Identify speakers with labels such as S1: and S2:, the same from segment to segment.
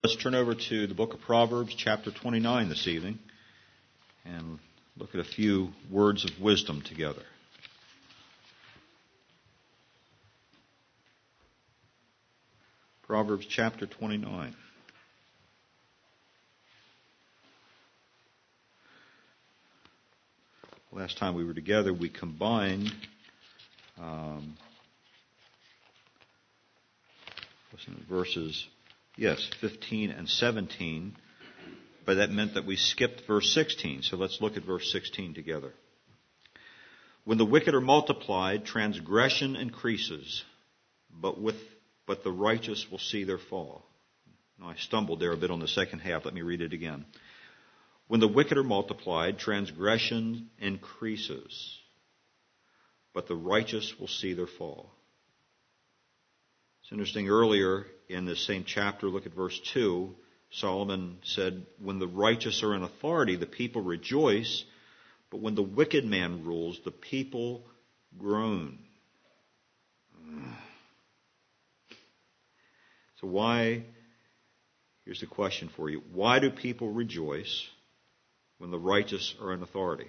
S1: Let's turn over to the book of Proverbs, chapter 29 this evening, and look at a few words of wisdom together. Proverbs chapter 29. Last time we were together, we combined verses 15 and 17, but that meant that we skipped verse 16. So let's look at verse 16 together. When the wicked are multiplied, transgression increases, but the righteous will see their fall. Now, I stumbled there a bit on the second half. Let me read it again. When the wicked are multiplied, transgression increases, but the righteous will see their fall. It's interesting, earlier in this same chapter, look at verse 2, Solomon said, when the righteous are in authority, the people rejoice, but when the wicked man rules, the people groan. So here's the question for you. Why do people rejoice when the righteous are in authority?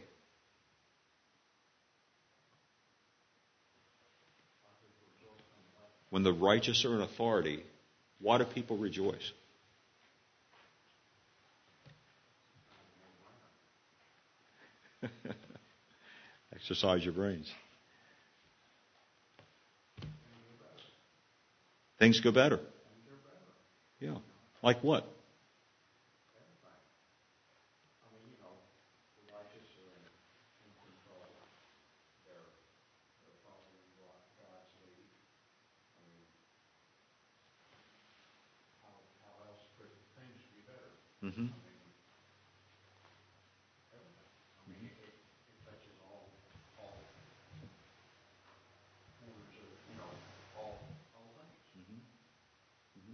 S1: When the righteous are in authority, why do people rejoice? Exercise your brains. Things go better. Yeah. Like what? Mm-hmm.
S2: It touches all corners of, all things.
S1: Mm-hmm. Mm-hmm.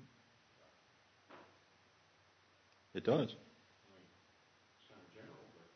S1: It does.
S2: It's kind of general, but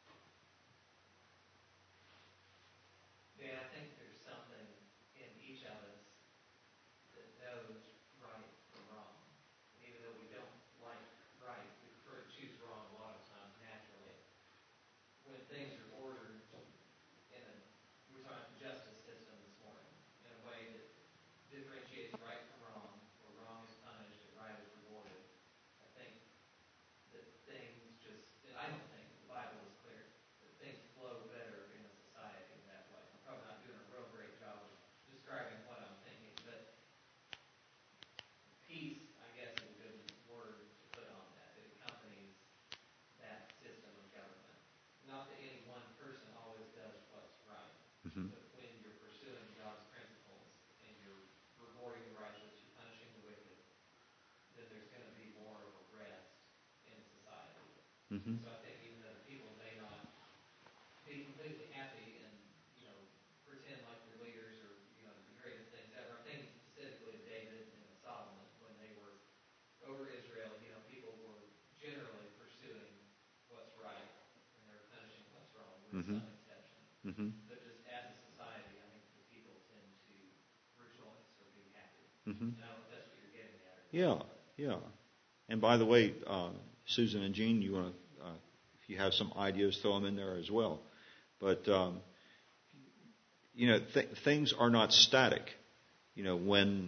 S3: Dan, I think there's something in each of us that knows right from wrong. And even though we don't like right, we prefer to choose wrong a lot of times naturally. When things are ordered we're talking about the justice system this morning, in a way that differentiates right from wrong, where wrong is punished and right is rewarded. I think that I don't think the Bible is clear, that things flow better in a society that way. I'm probably not doing a real great job of describing what I'm thinking, but peace, I guess, is a good word to put on that. It accompanies that system of government. Not that any one person always does what's right,
S1: Mm-hmm.
S3: but when you're pursuing God's principles and you're rewarding the righteous, you're punishing the wicked, then there's going to be more of a rest in society.
S1: Mm-hmm.
S3: So I think even though people may not be completely happy and, pretend like they're leaders or, the greatest things ever. I'm thinking specifically of David and Solomon when they were over Israel. People were generally pursuing what's right and they were punishing what's wrong with
S1: Mm-hmm.
S3: some exception.
S1: Mm-hmm.
S3: But just as a society, I think the people tend to rejoice or be happy.
S1: Mm-hmm.
S3: And I don't know if that's what you're getting at. Or
S1: Yeah. And by the way, Susan and Jean, you want to, if you have some ideas, throw them in there as well. But things are not static. When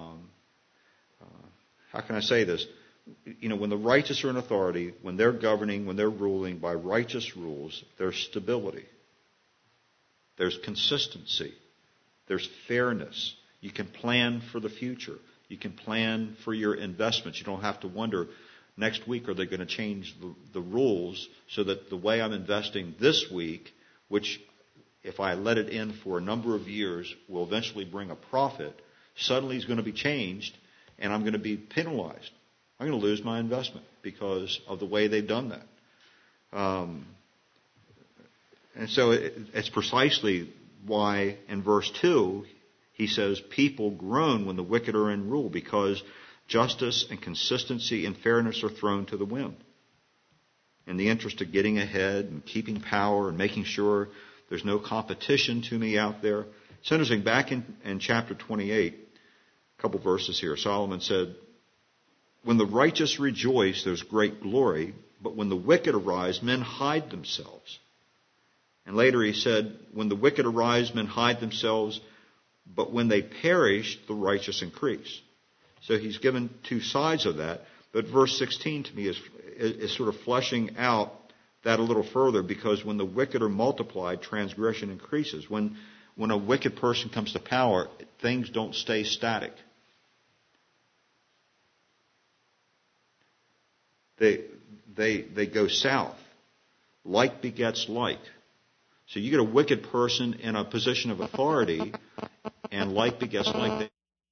S1: how can I say this? When the righteous are in authority, when they're governing, when they're ruling by righteous rules, there's stability. There's consistency. There's fairness. You can plan for the future. You can plan for your investments. You don't have to wonder, next week, are they going to change the rules so that the way I'm investing this week, which if I let it in for a number of years will eventually bring a profit, suddenly is going to be changed and I'm going to be penalized. I'm going to lose my investment because of the way they've done that. And so it's precisely why in verse 2 he says, people groan when the wicked are in rule because justice and consistency and fairness are thrown to the wind. In the interest of getting ahead and keeping power and making sure there's no competition to me out there. It's interesting, back in chapter 28, a couple verses here, Solomon said, when the righteous rejoice, there's great glory, but when the wicked arise, men hide themselves. And later he said, when the wicked arise, men hide themselves, but when they perish, the increase. So he's given two sides of that. But verse 16 to me is sort of fleshing out that a little further, because when the wicked are multiplied, transgression increases. When a wicked person comes to power, things don't stay static. They go south. Like begets like. So you get a wicked person in a position of authority, and like begets like.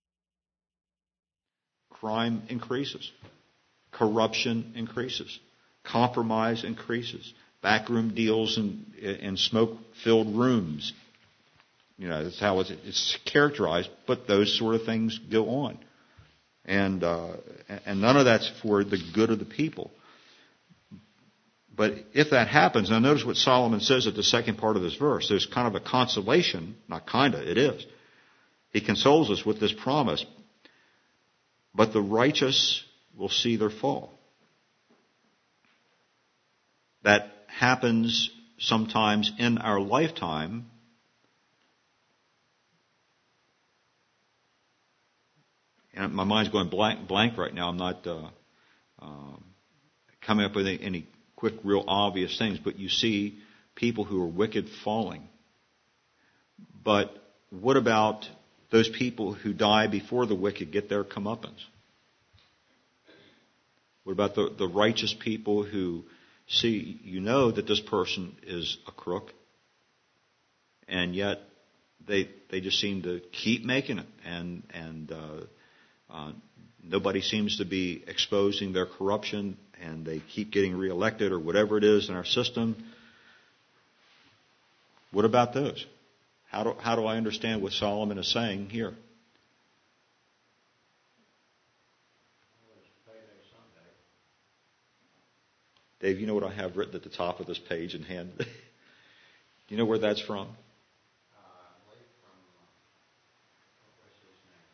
S1: Crime increases. Corruption increases. Compromise increases. Backroom deals in smoke-filled rooms. You know, that's how it's characterized, but those sort of things go on. And none of that's for the good of the people. But if that happens, now notice what Solomon says at the second part of this verse. There's kind of a consolation, not kinda, it is. He consoles us with this promise. But the righteous will see their fall. That happens sometimes in our lifetime. And my mind's going blank right now. I'm not coming up with any quick, real obvious things. But you see people who are wicked falling. But what about those people who die before the wicked get their comeuppance? What about the righteous people who see, you know that this person is a crook, and yet they just seem to keep making it, and nobody seems to be exposing their corruption, and they keep getting reelected or whatever it is in our system. What about those? How do I understand what Solomon is saying here? Dave, you know what I have written at the top of this page in hand? Do you know where that's from?
S2: I believe from, what was his name?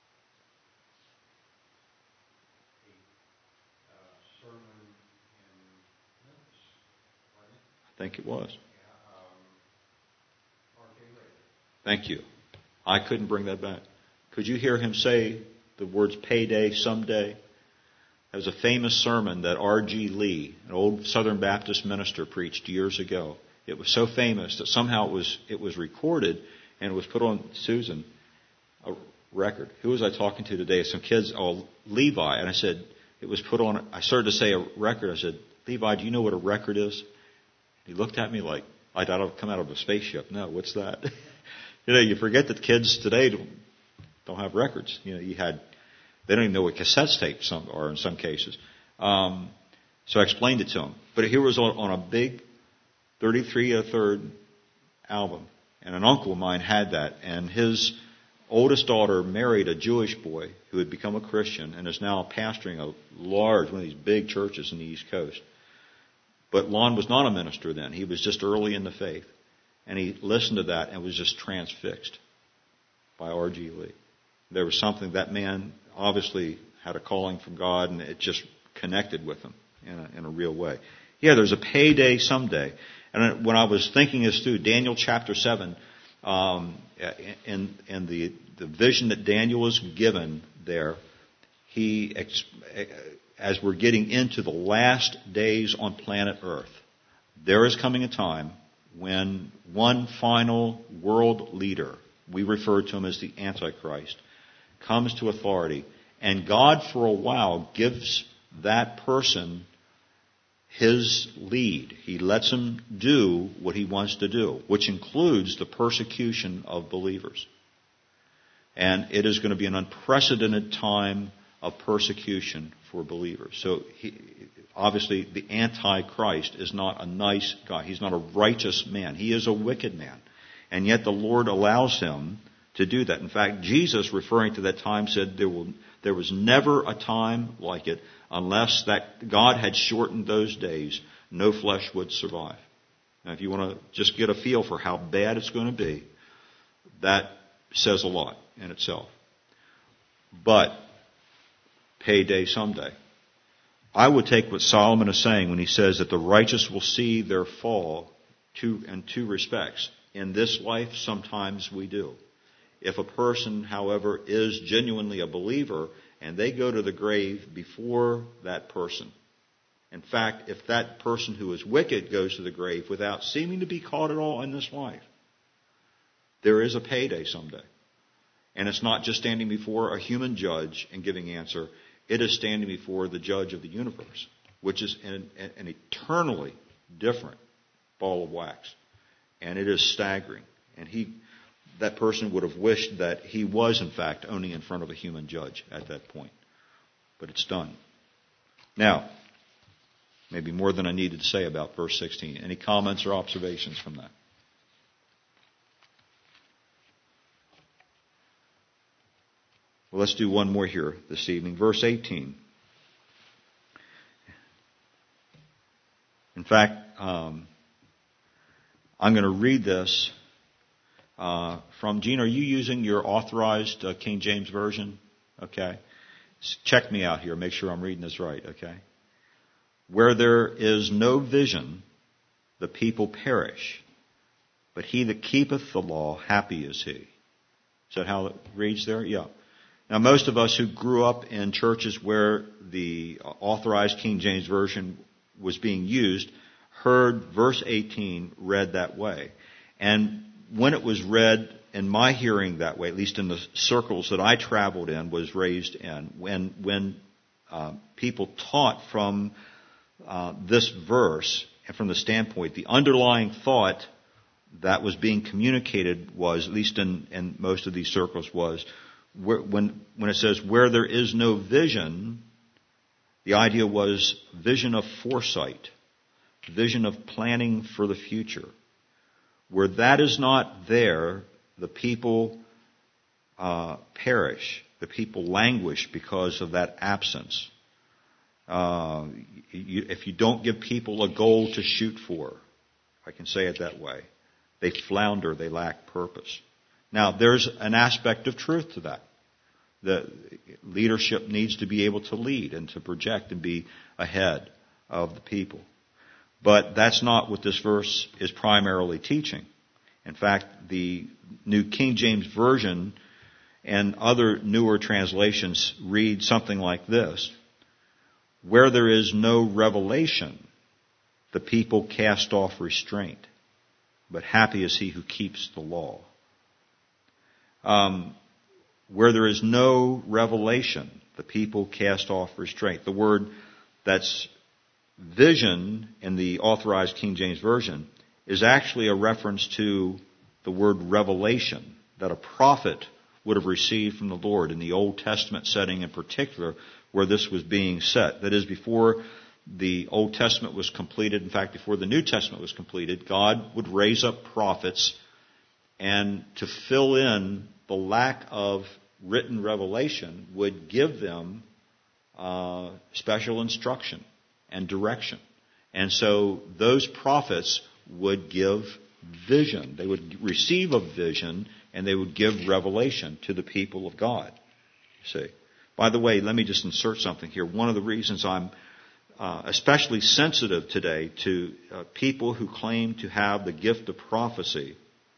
S2: The sermon in Memphis, wasn't it?
S1: I think it was.
S2: Yeah, R.J. Lee.
S1: Thank you. I couldn't bring that back. Could you hear him say the words payday someday? That was a famous sermon that R.G. Lee, an old Southern Baptist minister, preached years ago. It was so famous that somehow it was recorded and it was put on, Susan, a record. Who was I talking to today? Some kids, Levi. And I said, it was put on, I started to say a record. I said, Levi, do you know what a record is? He looked at me like I thought I'd come out of a spaceship. No, what's that? You forget that kids today don't have records. They don't even know what cassette tapes are in some cases. So I explained it to them. But here was on a big 33 1/3 album. And an uncle of mine had that. And his oldest daughter married a Jewish boy who had become a Christian and is now pastoring one of these big churches in the East Coast. But Lon was not a minister then. He was just early in the faith. And he listened to that and was just transfixed by R.G. Lee. There was something, that man obviously had a calling from God, and it just connected with him in a real way. Yeah, there's a payday someday. And when I was thinking this through, Daniel chapter 7, in the vision that Daniel was given there, as we're getting into the last days on planet Earth, there is coming a time when one final world leader, we refer to him as the Antichrist, comes to authority, and God for a while gives that person his lead. He lets him do what he wants to do, which includes the persecution of believers. And it is going to be an unprecedented time of persecution for believers. So obviously the Antichrist is not a nice guy. He's not a righteous man. He is a wicked man. And yet the Lord allows him to do that. In fact, Jesus, referring to that time, said there was never a time like it unless that God had shortened those days, no flesh would survive. Now, if you want to just get a feel for how bad it's going to be, that says a lot in itself. But payday someday. I would take what Solomon is saying when he says that the righteous will see their fall in two respects. In this life, sometimes we do. If a person, however, is genuinely a believer and they go to the grave before that person, in fact, if that person who is wicked goes to the grave without seeming to be caught at all in this life, there is a payday someday. And it's not just standing before a human judge and giving answer. It is standing before the judge of the universe, which is an eternally different ball of wax. And it is staggering. And that person would have wished that he was, in fact, only in front of a human judge at that point. But it's done. Now, maybe more than I needed to say about verse 16. Any comments or observations from that? Well, let's do one more here this evening. Verse 18. In fact, I'm going to read this from Gene. Are you using your authorized King James Version? Okay. Check me out here. Make sure I'm reading this right. Okay. Where there is no vision, the people perish. But he that keepeth the law, happy is he. Is that how it reads there? Yeah. Now, most of us who grew up in churches where the authorized King James Version was being used heard verse 18 read that way. And when it was read in my hearing that way, at least in the circles that I traveled in, was raised in, when people taught from this verse, and from the standpoint, the underlying thought that was being communicated was, at least in most of these circles, was when it says where there is no vision, the idea was vision of foresight, vision of planning for the future. Where that is not there, the people perish. The people languish because of that absence. If you don't give people a goal to shoot for, if I can say it that way, they flounder, they lack purpose. Now, there's an aspect of truth to that. The leadership needs to be able to lead and to project and be ahead of the people. But that's not what this verse is primarily teaching. In fact, the New King James Version and other newer translations read something like this. Where there is no revelation, the people cast off restraint. But happy is he who keeps the law. Where there is no revelation, the people cast off restraint. The word that's vision in the authorized King James Version is actually a reference to the word revelation that a prophet would have received from the Lord in the Old Testament setting in particular, where this was being set. That is, before the Old Testament was completed, in fact, before the New Testament was completed, God would raise up prophets, and to fill in the lack of written revelation would give them special instruction and direction. And so those prophets would give vision. They would receive a vision and they would give revelation to the people of God. See. By the way, let me just insert something here. One of the reasons I'm especially sensitive today to people who claim to have the gift of prophecy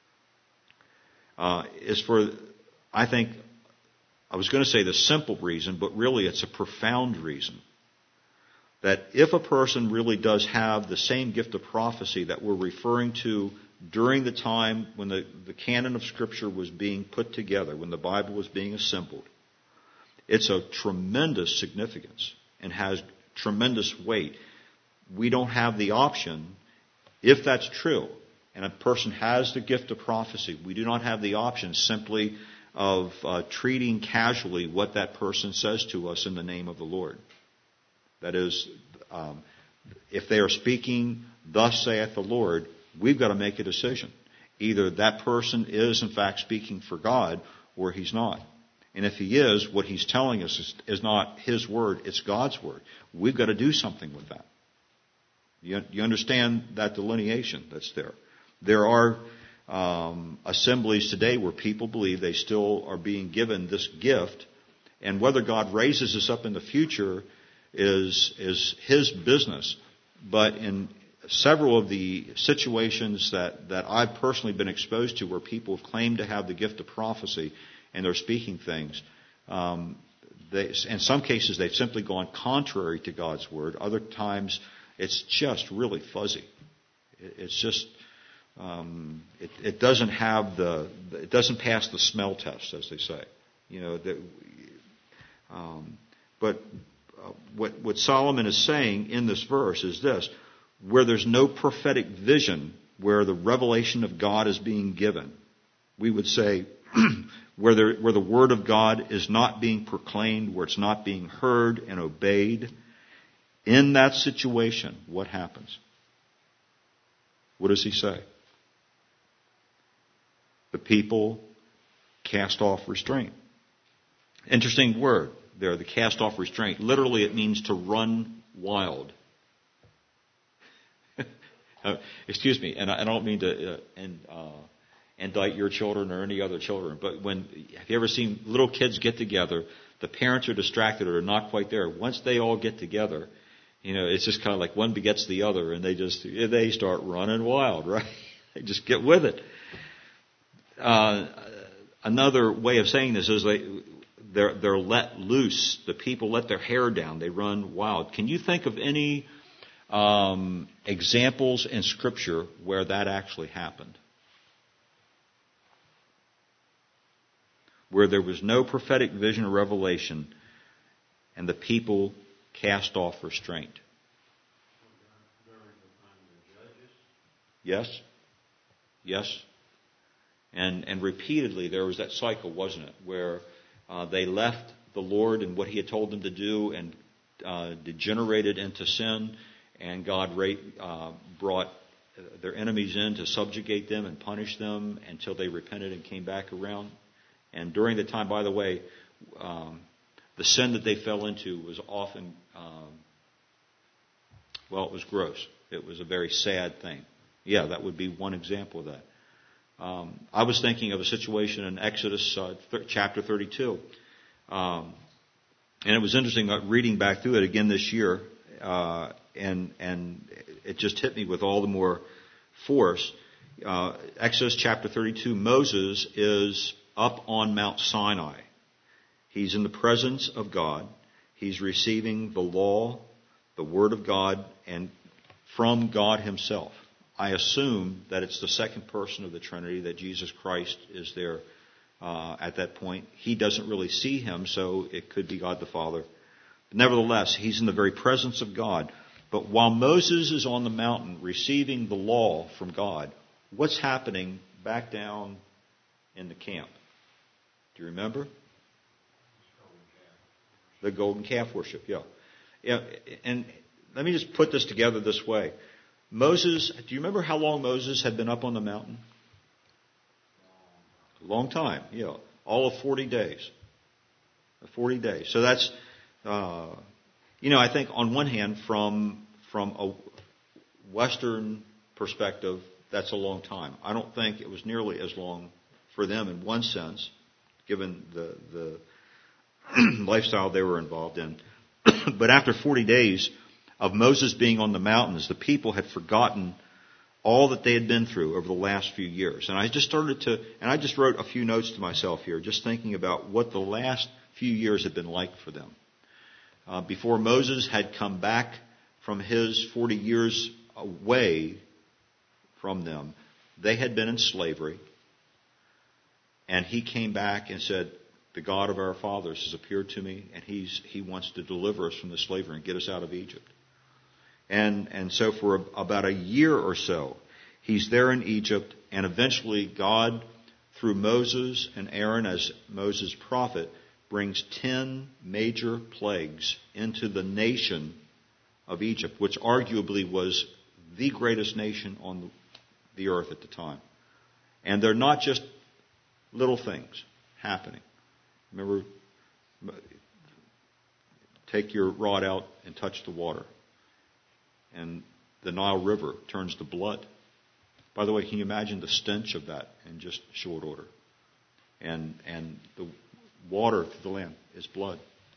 S1: is for, I think, I was going to say the simple reason, but really it's a profound reason. That if a person really does have the same gift of prophecy that we're referring to during the time when the canon of Scripture was being put together, when the Bible was being assembled, it's of tremendous significance and has tremendous weight. We don't have the option, if that's true, and a person has the gift of prophecy, we do not have the option simply of treating casually what that person says to us in the name of the Lord. That is, if they are speaking, thus saith the Lord, we've got to make a decision. Either that person is in fact speaking for God or he's not. And if he is, what he's telling us is not his word, it's God's word. We've got to do something with that. You understand that delineation that's there. There are assemblies today where people believe they still are being given this gift, And whether God raises us up in the future is His business. But in several of the situations that I've personally been exposed to where people have claimed to have the gift of prophecy and they're speaking things, in some cases they've simply gone contrary to God's word. Other times it's just really fuzzy. It's just it doesn't have it doesn't pass the smell test, as they say. But what Solomon is saying in this verse is this: where there's no prophetic vision, where the revelation of God is being given, we would say where the word of God is not being proclaimed, where it's not being heard and obeyed, in that situation, what happens? What does he say? The people cast off restraint. Interesting word there, the cast off restraint. Literally, it means to run wild. Excuse me, and I don't mean to indict your children or any other children, but have you ever seen little kids get together? The parents are distracted or not quite there. Once they all get together, it's just kind of like one begets the other, and they start running wild, right? They just get with it. Another way of saying this is they're let loose. The people let their hair down. They run wild. Can you think of any examples in Scripture where that actually happened? Where there was no prophetic vision or revelation, and the people cast off restraint. Yes. Yes. And repeatedly there was that cycle, wasn't it, where they left the Lord and what He had told them to do and degenerated into sin, and God brought their enemies in to subjugate them and punish them until they repented and came back around. And during the time, by the way, the sin that they fell into was often, it was gross. It was a very sad thing. Yeah, that would be one example of that. I was thinking of a situation in Exodus chapter 32. And it was interesting reading back through it again this year. And it just hit me with all the more force. Exodus chapter 32, Moses is up on Mount Sinai. He's in the presence of God. He's receiving the law, the Word of God, and from God Himself. I assume that it's the second person of the Trinity, that Jesus Christ is there at that point. He doesn't really see Him, so it could be God the Father. But nevertheless, He's in the very presence of God. But while Moses is on the mountain receiving the law from God, what's happening back down in the camp? Do you remember? The golden calf worship, yeah. And let me just put this together this way. Moses, do you remember how long Moses had been up on the mountain? A long time, yeah. All of 40 days. 40 days. So that's, I think on one hand, from a Western perspective, that's a long time. I don't think it was nearly as long for them in one sense, given the lifestyle they were involved in. But after 40 days of Moses being on the mountains, the people had forgotten all that they had been through over the last few years. And I just wrote a few notes to myself here, just thinking about what the last few years had been like for them. Before Moses had come back from his 40 years away from them, they had been in slavery. And he came back and said, the God of our fathers has appeared to me, and he wants to deliver us from the slavery and get us out of Egypt. And so for about a year or so, he's there in Egypt, and eventually God, through Moses and Aaron as Moses' prophet, brings 10 major plagues into the nation of Egypt, which arguably was the greatest nation on the earth at the time. And they're not just little things happening. Remember, take your rod out and touch the water. And the Nile River turns to blood. By the way, can you imagine the stench of that in just short order? And water through the land is blood.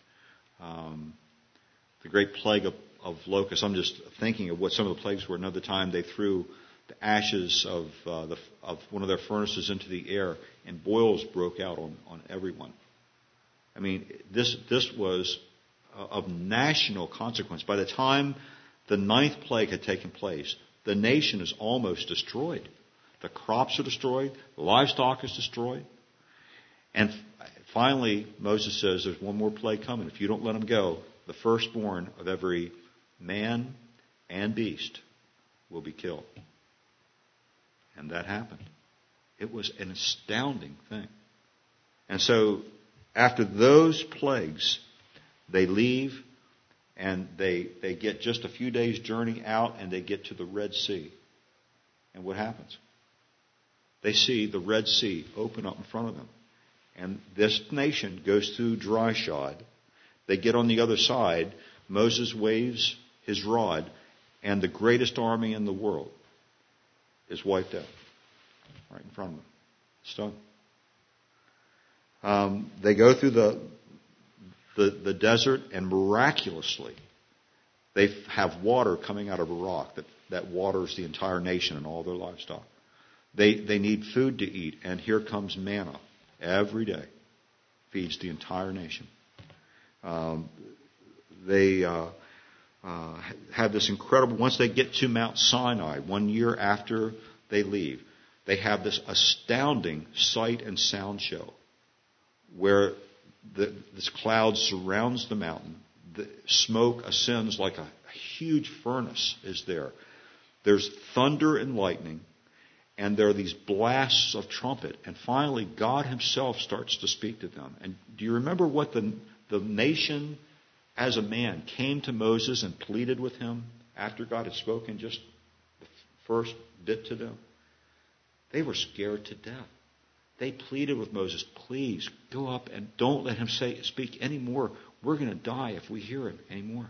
S1: The great plague of locusts. I'm just thinking of what some of the plagues were. Another time they threw the ashes of one of their furnaces into the air, and boils broke out on everyone. I mean, this was of national consequence. By the time the 9th plague had taken place, the nation is almost destroyed. The crops are destroyed. The livestock is destroyed. And finally, Moses says there's one more plague coming. If you don't let them go, the firstborn of every man and beast will be killed. And that happened. It was an astounding thing. And so, after those plagues, they leave and they get just a few days' journey out and they get to the Red Sea. And what happens? They see the Red Sea open up in front of them. And this nation goes through dry shod. They get on the other side. Moses waves his rod, and the greatest army in the world is wiped out right in front of them. Stunned. They go through the desert, and miraculously they have water coming out of a rock that waters the entire nation and all their livestock. They need food to eat, and here comes manna every day. Feeds the entire nation. They have this incredible, once they get to Mount Sinai, 1 year after they leave, they have this astounding sight and sound show where this cloud surrounds the mountain. The smoke ascends like a huge furnace is there. There's thunder and lightning, and there are these blasts of trumpet. And finally, God himself starts to speak to them. And do you remember what the nation as a man came to Moses and pleaded with him after God had spoken just the first bit to them? They were scared to death. They pleaded with Moses, please go up and don't let him speak anymore. We're going to die if we hear him anymore.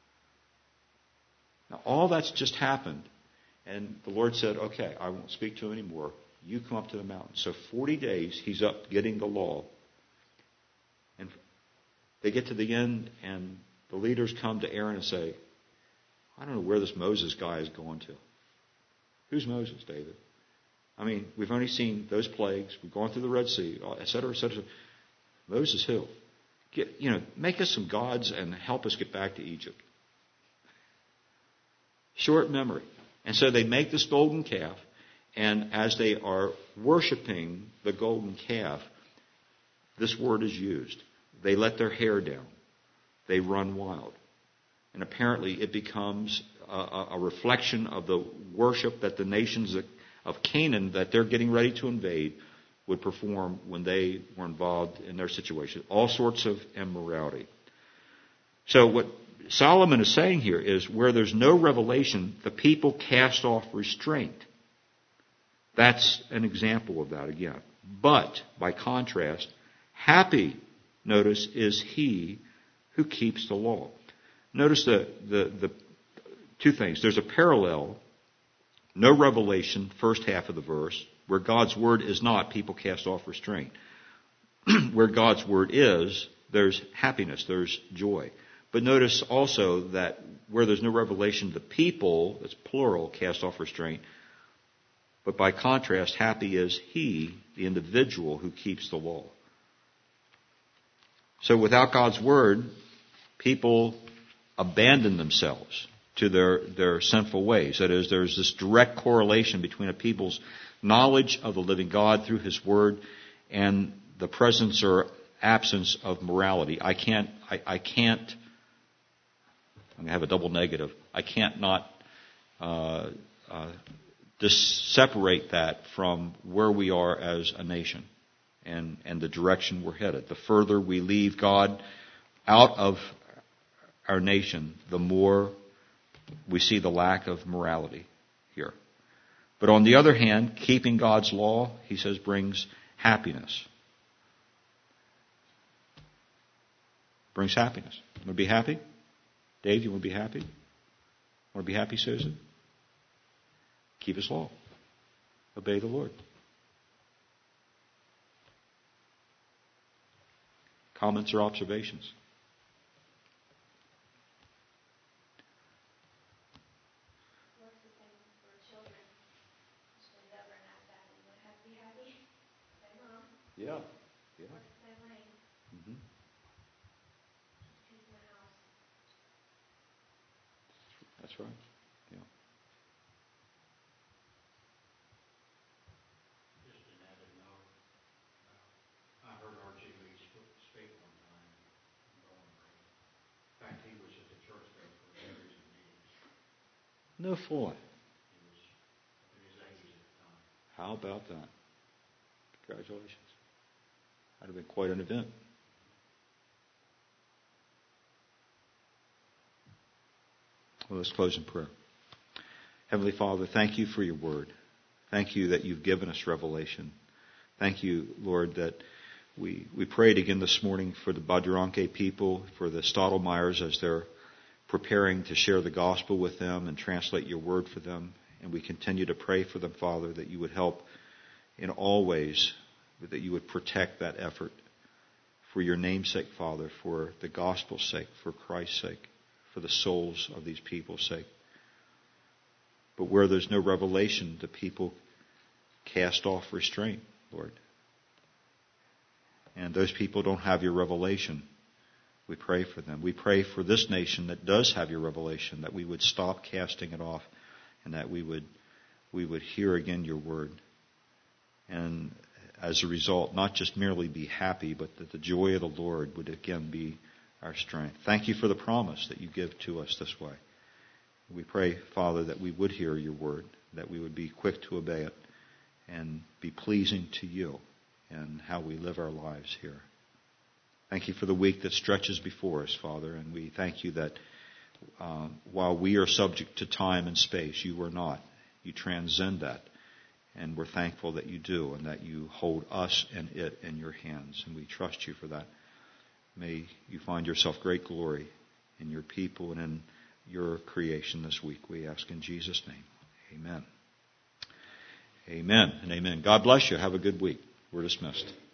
S1: Now, all that's just happened. And the Lord said, okay, I won't speak to him anymore. You come up to the mountain. So 40 days he's up getting the law. And they get to the end, and the leaders come to Aaron and say, I don't know where this Moses guy is going to. Who's Moses, David? I mean, we've only seen those plagues. We've gone through the Red Sea, et cetera, et cetera. Moses who? Make us some gods and help us get back to Egypt. Short memory. And so they make this golden calf, and as they are worshiping the golden calf, this word is used. They let their hair down. They run wild. And apparently it becomes a reflection of the worship that the nations of Canaan that they're getting ready to invade would perform when they were involved in their situation. All sorts of immorality. So what Solomon is saying here is where there's no revelation, the people cast off restraint. That's an example of that again. But, by contrast, happy, notice, is he who keeps the law. Notice the two things. There's a parallel, no revelation, first half of the verse, where God's word is not, people cast off restraint. Where God's word is, there's happiness, there's joy. But notice also that where there's no revelation, the people, that's plural, cast off restraint. But by contrast, happy is he, the individual who keeps the law. So without God's word, people abandon themselves to their sinful ways. That is, there's this direct correlation between a people's knowledge of the living God through his word and the presence or absence of morality. I'm going to have a double negative. I can't not separate that from where we are as a nation and the direction we're headed. The further we leave God out of our nation, the more we see the lack of morality here. But on the other hand, keeping God's law, he says, brings happiness. Brings happiness. Want to be happy? Dave, you want to be happy? Want to be happy, Susan? Keep his law. Obey the Lord. Comments or observations?
S4: Works the same for children. Just bend over and ask that, and would have to be happy. Say, Mom,
S1: Yeah.
S4: works the same way.
S1: Mm-hmm.
S4: Just peace in the house.
S1: That's right. Yeah.
S2: Just an added note. I heard Archie Lee speak one time in Bowling Green. In fact, he was at the church there for a series of meetings.
S1: No fly.
S2: He was in his 80s at the time.
S1: How about that? Congratulations. That'd have been quite an event. Well, let's close in prayer. Heavenly Father, thank you for your word. Thank you that you've given us revelation. Thank you, Lord, that we prayed again this morning for the Badurangke people, for the Stottlemeyers as they're preparing to share the gospel with them and translate your word for them. And we continue to pray for them, Father, that you would help in all ways, that you would protect that effort for your name's sake, Father, for the gospel's sake, for Christ's sake, for the souls of these people's sake. But where there's no revelation, the people cast off restraint, Lord. And those people don't have your revelation. We pray for them. We pray for this nation that does have your revelation, that we would stop casting it off and that we would hear again your word. And as a result, not just merely be happy, but that the joy of the Lord would again be our strength. Thank you for the promise that you give to us this way. We pray, Father, that we would hear your word, that we would be quick to obey it and be pleasing to you in how we live our lives here. Thank you for the week that stretches before us, Father, and we thank you that while we are subject to time and space, you are not. You transcend that, and we're thankful that you do and that you hold us and it in your hands, and we trust you for that. May you find yourself great glory in your people and in your creation this week. We ask in Jesus' name. Amen. Amen and amen. God bless you. Have a good week. We're dismissed.